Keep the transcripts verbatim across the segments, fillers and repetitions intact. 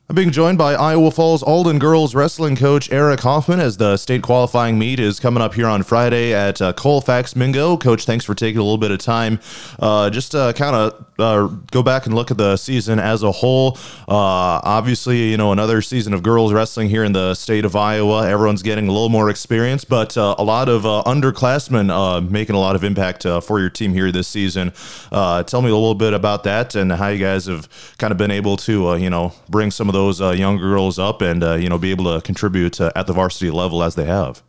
I'm being joined by Iowa Falls Alden girls wrestling coach Eric Hoffman as the state qualifying meet is coming up here on Friday at uh, Colfax Mingo. Coach, thanks for taking a little bit of time. Uh, just to kind of uh, go back and look at the season as a whole. Uh, obviously, you know, another season of girls wrestling here in the state of Iowa. Everyone's getting a little more experience, but uh, a lot of uh, underclassmen uh, making a lot of impact uh, for your team here this season. Uh, tell me a little bit about that and how you guys have kind of been able to, uh, you know, bring some of those those uh, young girls up and, uh, you know, be able to contribute uh, at the varsity level as they have.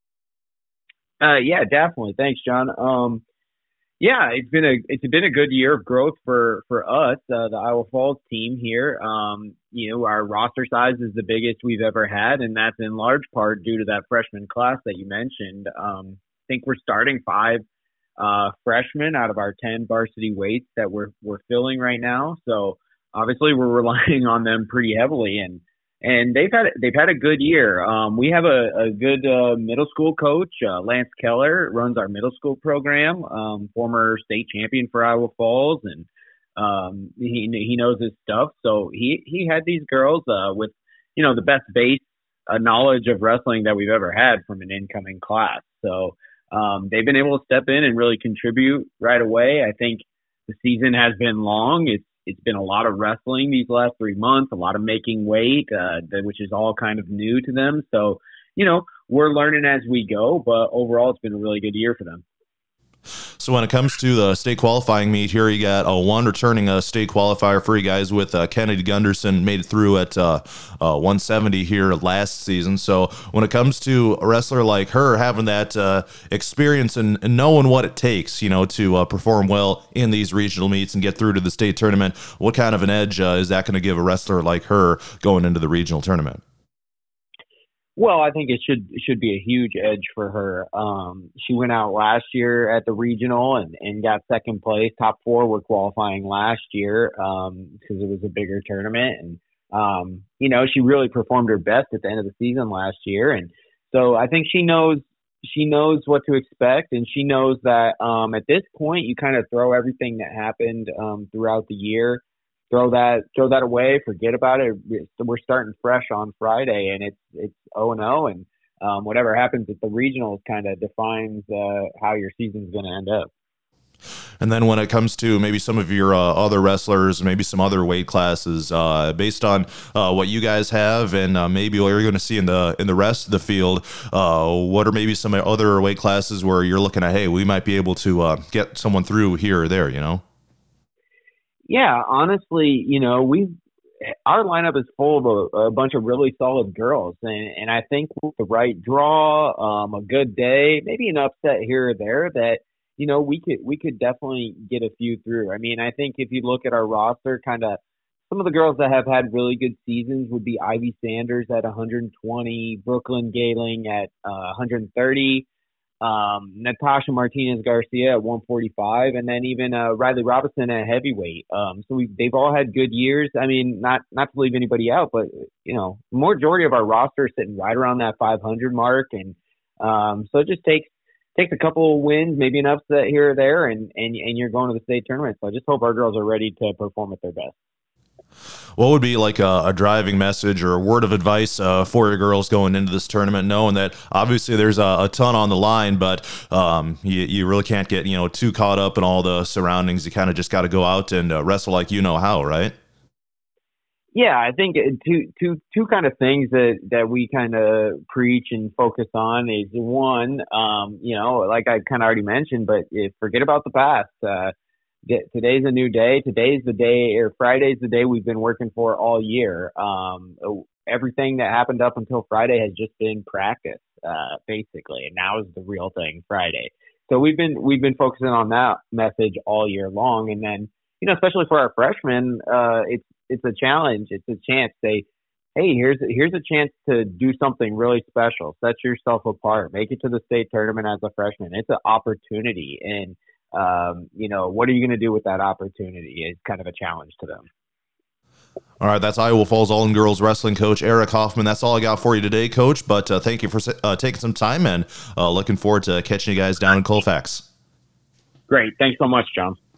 Uh, yeah, definitely. Thanks, John. Um, yeah, it's been a, it's been a good year of growth for, for us, uh, the Iowa Falls team here. Um, you know, our roster size is the biggest we've ever had, and that's in large part due to that freshman class that you mentioned. Um, I think we're starting five uh, freshmen out of our ten varsity weights that we're, we're filling right now. So, obviously, we're relying on them pretty heavily, and and they've had they've had a good year. Um, we have a, a good uh, middle school coach, uh, Lance Keller, runs our middle school program. Um, former state champion for Iowa Falls, and um, he he knows his stuff. So he he had these girls uh, with you know the best base uh, knowledge of wrestling that we've ever had from an incoming class. So um, they've been able to step in and really contribute right away. I think the season has been long. It's It's been a lot of wrestling these last three months, a lot of making weight, uh, which is all kind of new to them. So, you know, we're learning as we go, but overall it's been a really good year for them. So when it comes to the state qualifying meet here, you got a one returning a state qualifier for you guys with uh, Kennedy Gunderson, made it through at uh, uh, one seventy here last season. So when it comes to a wrestler like her having that uh, experience and, and knowing what it takes, you know, to uh, perform well in these regional meets and get through to the state tournament, what kind of an edge uh, is that going to give a wrestler like her going into the regional tournament? Well, I think it should should be a huge edge for her. Um, she went out last year at the regional and, and got second place. Top four were qualifying last year um, because it was a bigger tournament. And, um, you know, she really performed her best at the end of the season last year. And so I think she knows she knows what to expect. And she knows that um, at this point, you kind of throw everything that happened um, throughout the year. Throw that, throw that away. Forget about it. We're starting fresh on Friday, and it's it's oh and oh, and um, whatever happens at the regionals kind of defines uh, how your season's going to end up. And then when it comes to maybe some of your uh, other wrestlers, maybe some other weight classes, uh, based on uh, what you guys have, and uh, maybe what you're going to see in the in the rest of the field, uh, what are maybe some other weight classes where you're looking at, hey, we might be able to uh, get someone through here or there, you know? Yeah, honestly, you know, we our lineup is full of a, a bunch of really solid girls, and, and I think with the right draw, um, a good day, maybe an upset here or there, that you know we could we could definitely get a few through. I mean, I think if you look at our roster, kind of some of the girls that have had really good seasons would be Ivy Sanders at one hundred twenty, Brooklyn Galing at uh, one hundred thirty. Um, Natasha Martinez Garcia at one forty-five, and then even uh, Riley Robinson at heavyweight. Um, so we they've all had good years. I mean, not not to leave anybody out, but you know, majority of our roster is sitting right around that five hundred mark, and um, so it just takes takes a couple of wins, maybe an upset here or there, and and and you're going to the state tournament. So I just hope our girls are ready to perform at their best. What would be like a, a driving message or a word of advice uh, for your girls going into this tournament, knowing that obviously there's a, a ton on the line, but um, you, you really can't get, you know, too caught up in all the surroundings. You kind of just got to go out and uh, wrestle like you know how, right? Yeah, I think two two two kind of things that, that we kind of preach and focus on is one, um, you know, like I kind of already mentioned, but forget about the past. Uh, Today's a new day. Today's the day, or Friday's the day we've been working for all year. Um, everything that happened up until Friday has just been practice, uh, basically, and now is the real thing, Friday. So we've been we've been focusing on that message all year long, and then you know, especially for our freshmen, uh, it's it's a challenge. It's a chance. They, hey, here's here's a chance to do something really special. Set yourself apart. Make it to the state tournament as a freshman. It's an opportunity, and Um, you know, what are you going to do with that opportunity is kind of a challenge to them. All right, that's Iowa Falls All-In Girls Wrestling Coach Eric Hoffman. That's all I got for you today, Coach, but uh, thank you for uh, taking some time, and uh, looking forward to catching you guys down in Colfax. Great. Thanks so much, John.